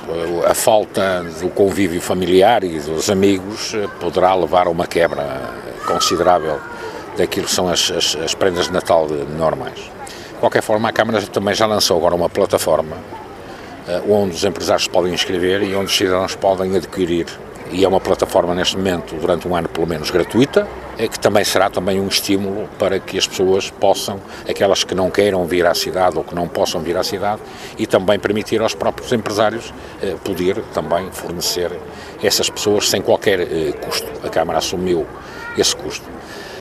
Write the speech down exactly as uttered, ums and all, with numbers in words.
a falta do convívio familiar e dos amigos poderá levar a uma quebra considerável daquilo que são as, as, as prendas de Natal normais. De qualquer forma, a Câmara também já lançou agora uma plataforma onde os empresários se podem inscrever e onde os cidadãos podem adquirir. E é uma plataforma neste momento, durante um ano pelo menos, gratuita, que também será também um estímulo para que as pessoas possam, aquelas que não queiram vir à cidade ou que não possam vir à cidade, e também permitir aos próprios empresários eh, poder também fornecer essas pessoas sem qualquer eh, custo. A Câmara assumiu esse custo.